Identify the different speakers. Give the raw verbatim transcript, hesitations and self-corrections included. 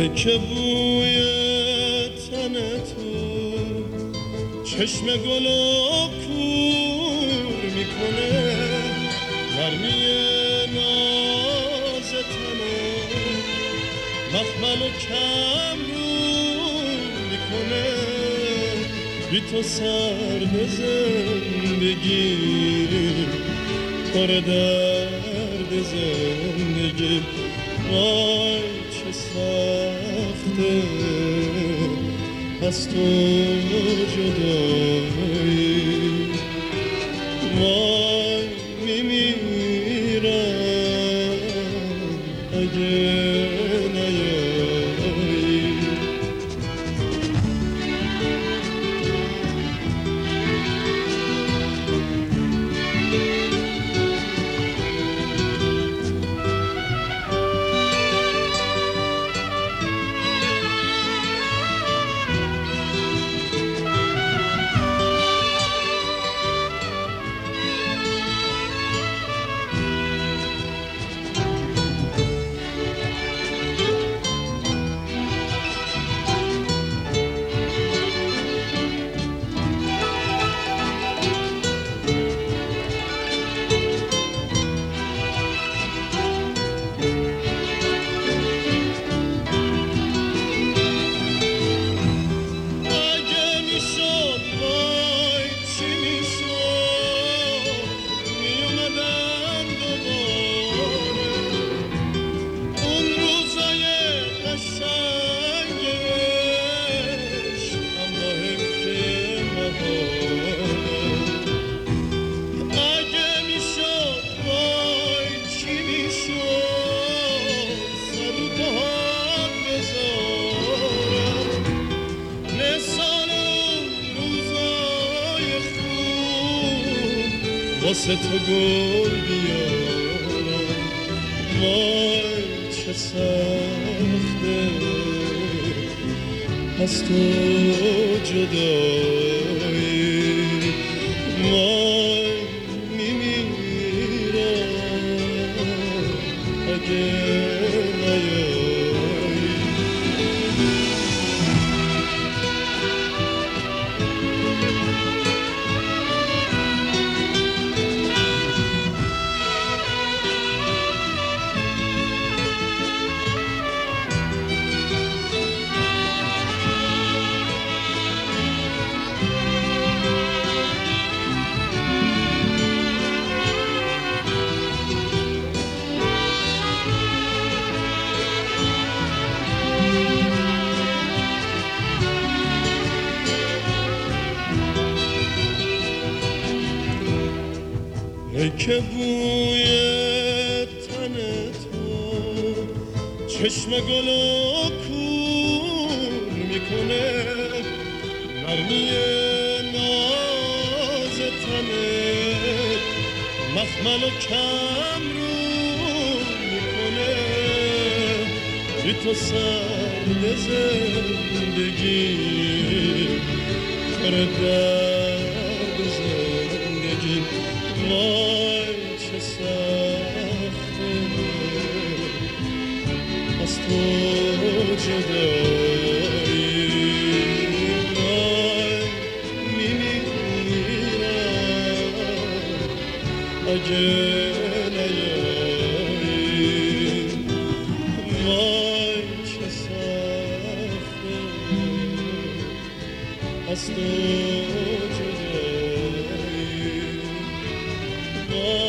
Speaker 1: که بوی تن تو چشم گل و کور میکنه، نرمی ناز تنه مخمل و کم رو میکنه، بی تو سرد زندگی پر درد زندگی. وای چه سخته از تو جدایی، وای میمیرم اگه واسه تو گل بیارم. وای چه سخته از تو جدایی، وای میمیرم اگه نیایی. ای که بوی تن تو چشم گل و کور میکنه، نرمی ناز تنه مخمل و کم رو میکنه، بی تو سرد زندگی پر درد زندگی. وای چه سخته از تو جدایی، وای میمیرم اگه نیایی. وای چه سخته از تو جدایی. Oh